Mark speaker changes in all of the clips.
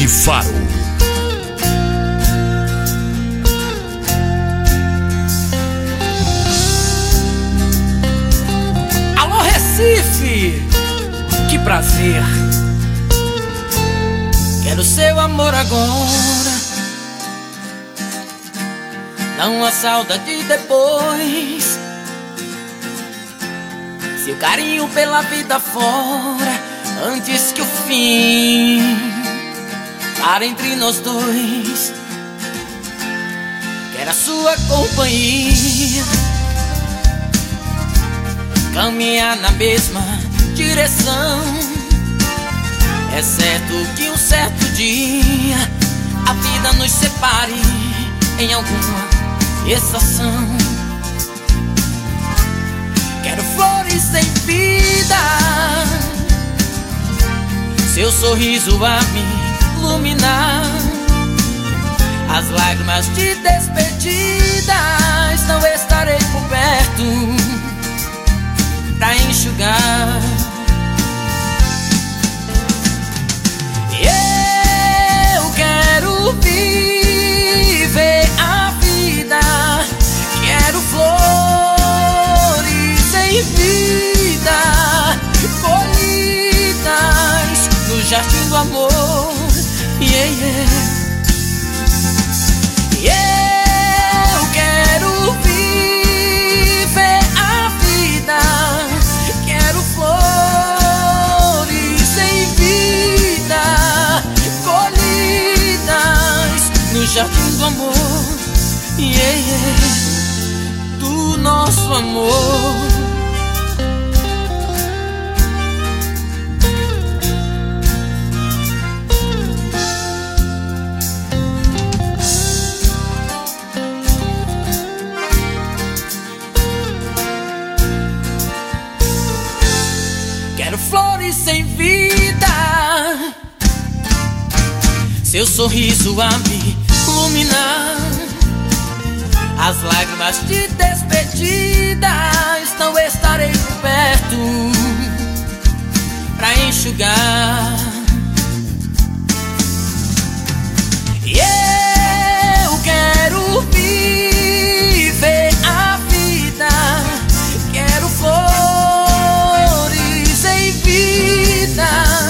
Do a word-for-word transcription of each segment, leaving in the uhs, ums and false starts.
Speaker 1: e Faro.
Speaker 2: Alô, Recife, que prazer. Quero seu amor agora, não há saudade depois. Seu carinho pela vida fora, antes que o fim para entre nós dois. Quero a sua companhia, caminhar na mesma direção. É certo que um certo dia a vida nos separe em alguma estação. Quero flores sem vida, seu sorriso a me iluminar. As lágrimas de despedida, não estarei por perto pra enxugar. Eu quero viver a vida, quero flores em vida, colhidas no jardim do amor. Yeah, yeah. Eu quero viver a vida, quero flores em vida, colhidas no jardim do amor. Yeah, yeah. Do nosso amor. Quero flores sem vida, seu sorriso a me iluminar. As lágrimas de despedida, não estarei por perto pra enxugar. E eu quero viver a vida, quero flores em vida,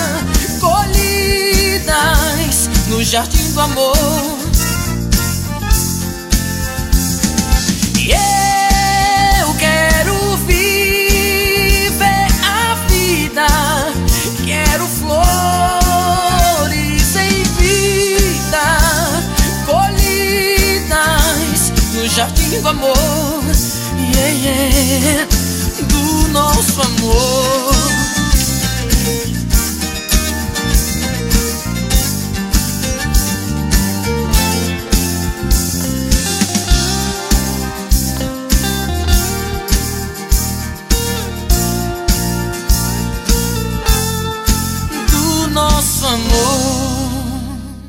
Speaker 2: colhidas no jardim do amor. E eu quero viver a vida, quero flores em vida, colhidas no jardim do amor. Yeah, yeah. Do nosso amor.